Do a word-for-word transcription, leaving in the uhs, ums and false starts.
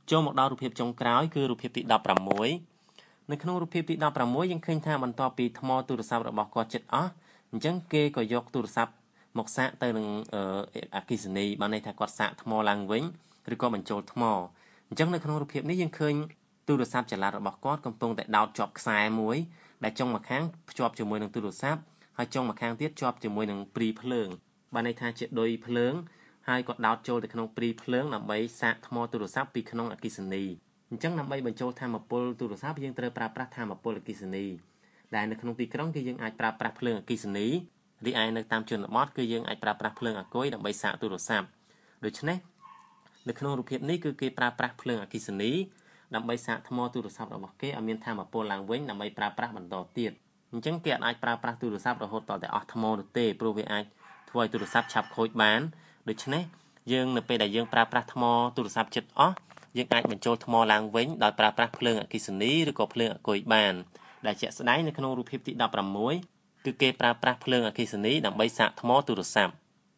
ចូលមកដល់រូបភាពចុងក្រោយគឺរូបភាពទីដប់ប្រាំមួយ នៅក្នុងរូបភាពទីដប់ប្រាំមួយយើងឃើញថាបន្ទាប់ពីថ្មទូរស័ព្ទរបស់គាត់ចិត្តអស់អញ្ចឹងគេក៏យកទូរស័ព្ទមកសាកទៅនឹងអគ្គិសនីបានន័យថាគាត់សាកថ្មឡើងវិញឬក៏បញ្ចូលថ្មអញ្ចឹងនៅក្នុងរូបភាពនេះយើងឃើញទូរស័ព្ទចល័តរបស់គាត់កំពុងតែដោតជាប់ខ្សែមួយដែលចុងម្ខាងភ្ជាប់ជាមួយនឹងទូរស័ព្ទហើយចុងម្ខាងទៀតជាប់ជាមួយនឹងព្រីភ្លើងបានន័យថាជាឌុយភ្លើងហើយគាត់ដោតចូលទៅក្នុងព្រីភ្លើងដើម្បីសាកថ្មទូរស័ព្ទពីក្នុងអគ្គិសនីអញ្ចឹងដើម្បីបញ្ចូលថាមពលទូរស័ព្ទយើងត្រូវប្រើប្រាស់ថាមពលអគ្គិសនីដែលនៅក្នុងទីក្រុងគឺយើងអាចប្រើប្រាស់ភ្លើងអគ្គិសនីរីឯនៅតាមជនបទគឺយើងអាចប្រើប្រាស់ភ្លើងអាគុយដើម្បីសាកទូរស័ព្ទដូច្នេះនៅក្នុងរូបភាពនេះគឺគេប្រើប្រាស់ភ្លើងអគ្គិសនីដើម្បីសាកថ្មទូរស័ព្ទរបស់គេឲ្យមានថាមពលឡើងវិញដើម្បីប្រើប្រាស់បន្តទៀតអញ្ចឹងគេអាចប្រើប្រាស់ទូរស័ព្ទរហូតដល់តែអស់ថ្មនោះទេព្រោះវាអាចធ្វើឲ្យទូរស័ព្ទឆាប់ខូចបានដូច្នេះយើងនៅពេលដែលយើងប្រើប្រាស់ថ្មទូរស័ព្ទចិត្តអស់យើងអាចបញ្ចូលថ្មឡើងវិញដោយប្រើប្រាស់ភ្លើងអគ្គិសនីឬក៏ភ្លើងអាគុយបានដែលជាក់ស្ដែងនៅក្នុងរូបភាពទីដប់ប្រាំមួយគឺគេប្រើប្រាស់ភ្លើងអគ្គិសនីដើម្បីសាកថ្មទូរស័ព្ទ